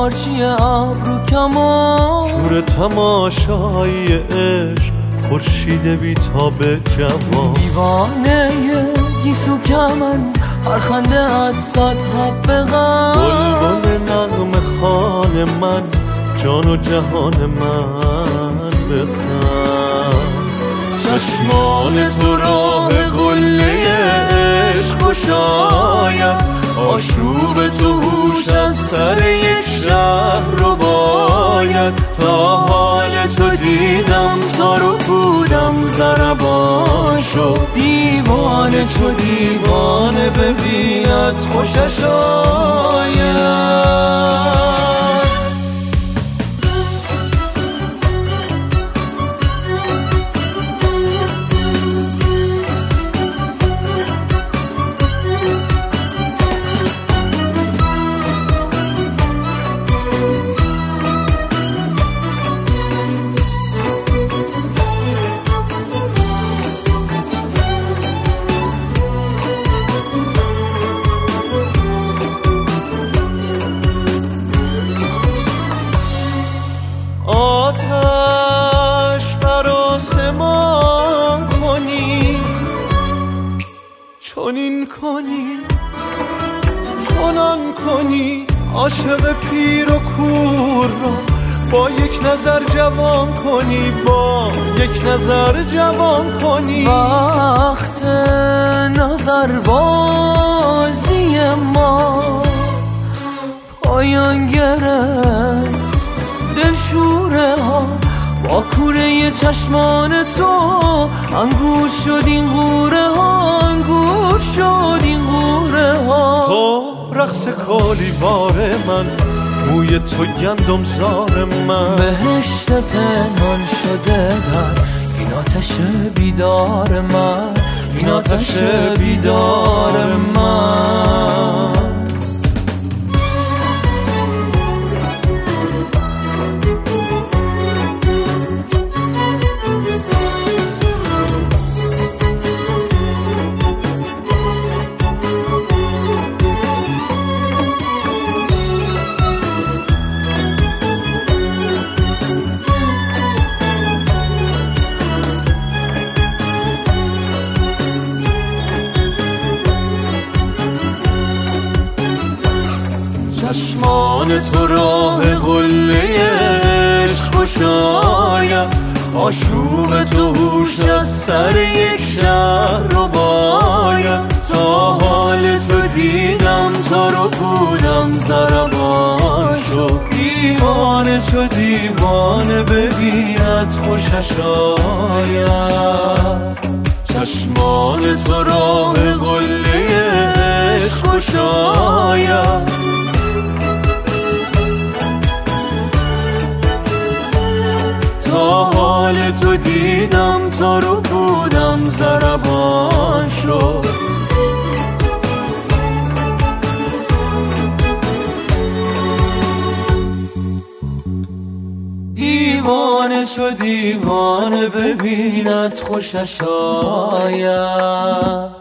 پارچی ابرو کمان، شور تماشای عشق خورشید بی‌تاب جوان. دیوانه گیسو کمن هر خنده ات صد حب غم، بلبل نغمه خوان من جان و جهان من بخند. چشمان تو راه قله عشق گشاید، آشوب تو هوش از سر یک شهر رو باید. تا حال تو دیدم تارو بودم ضربان شد، دیوانه چو دیوانه ببیند خوشش آید. آتش بر آسمان کنی، چنین کنی چنان کنی، عاشق پیر و کور را با یک نظر جوان کنی، با یک نظر جوان کنی. وقت نظر بازی ما پایان گرفت، دلشوره ها با کوره چشمان تو انگور شد این غوره ها، انگور شد این غوره ها. تو رقص کالیوار من، موی تو گندم زار من، بهشت پنهان شده در این آتش بیدار من، این آتش بیدار من. چشمان تو راه قله عشق گشاید، آشوب تو هوش از سر یک شهر رو باید. تا حال تو دیدم تارو بودم ضربان شد، دیوانه چو دیوانه ببیند خوشش آید. چشمان تو راه قله عشق گشاید، تا حال تو دیدم تارو بودم ضربان شد. دیوانه چو دیوانه ببیند خوشش آید.